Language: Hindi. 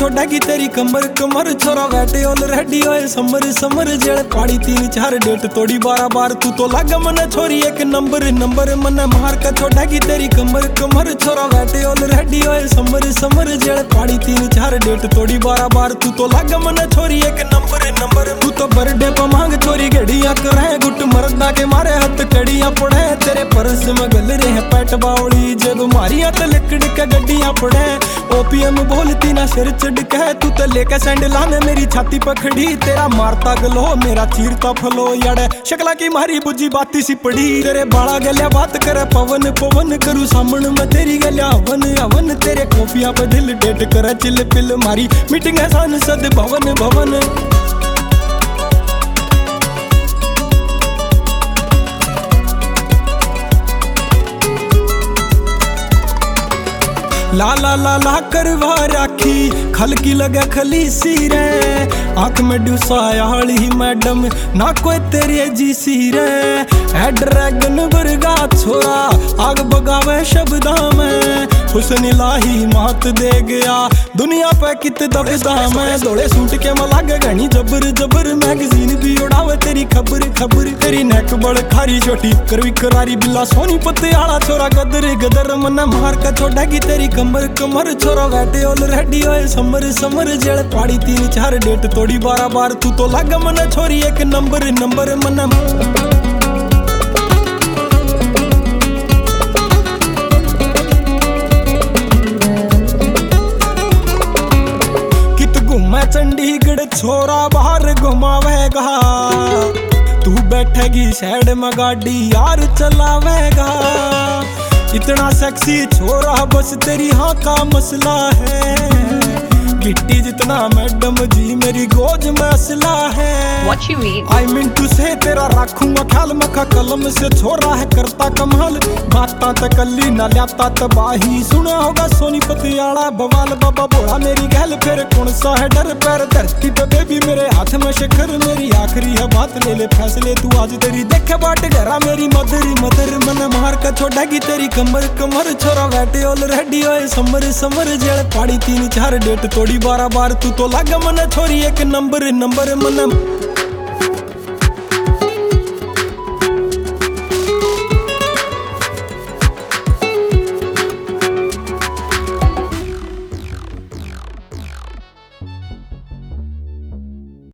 छोड़ेगी तेरी कमर कमर छोरा बैठे ऑलरेडी होए समर समर जेड़े पाड़ी 3-4 डेट तोड़ी 12 बार तू तो लाग मने छोरी एक नंबर नंबर मने मार के छोड़ेगी तेरी कमर कमर छोरा बैठे ऑलरेडी होए समर समर जेड़े पाड़ी 3-4 डेट तोड़ी 12 बार तू तो लाग मने छोरी एक नंबर नंबर तू तो बर्थडे पे मांग छोरी घड़ियां करे गुट मरदा के मारे हाथ कड़ियां पड़े तेरे परस में गल रहे पैट बावली जब मारिया तो लिकड़ के गड्डियां पड़े ओपीएम बोलती ना सिर चढ़ के तू तो लेके सैंडल आने मेरी छाती पकड़ी तेरा मारता गलो मेरा चीरता फलो याड़े शक्ला की मारी बुझी बाती सी पड़ी तेरे बाला गलिया बात करे पवन पवन करू सामने में तेरी गलिया हवन हवन तेरे कॉफिया पे दिल डेट करे चिल पिल मारी मीटिंग है सांसद भवन भवन ला ला ला ला करवा राखी खलकी लगे खलीसी रे आंख में डुसायाली मैडम ना कोई तेरे जी सी रे है ड्रैगन वर्गा छोरा आग बगावे शब्दा में हुस्न इलाही मात दे गया दुनिया पे कित दबदा मैं दौड़े सूट के मलाग घनी जबर जबर मैगजीन भी उड़ावे तेरी खबर खबर तेरी नेक बड़ खारी छोटी करवी करारी बिल्ला सोनी पत्ते आला छोरा गदर गदर मन मार के छोड़ेगी तेरी कमर कमर छोरा बैठे ऑलरेडी होए समर समर जेड़े पाड़ी 3-4 डेट तोड़ी 12 बार तू तो लाग मने छोरी एक नंबर नंबर मन कित घूमे चंडीगढ़ छोरा बाहर घुमावेगा तू बैठेगी साइड में गाड़ी यार चलावेगा इतना सेक्सी छोरा बस तेरी हाँ का मसला है गिट्टी जितना मैडम जी मेरी गोद में असला है What you mean? I mean to say तेरा रखूंगा ख्याल मखा कलम से छोरा है करता कमाल बाता तकल्ली ना लियाता तबाही सुना होगा सोनीपत आड़ा बवाल बाबा बोला मेरी गहल फिर कौन सा है डर पैर धरती पे बेबी मेरे हाथ में शिखर मेरी आखिरी है बात ले ले फैसले तू आज तेरी देखे बाट घरा मेरी मदर मदर मन मार के छोड़ेगी तेरी कमर कमर छोरा बैठे ऑलरेडी होए समर समर जेड़े पाड़ी 3-4 डेट तोड़ी 12 बार तू तो लाग मने छोरी एक नंबर नंबर मन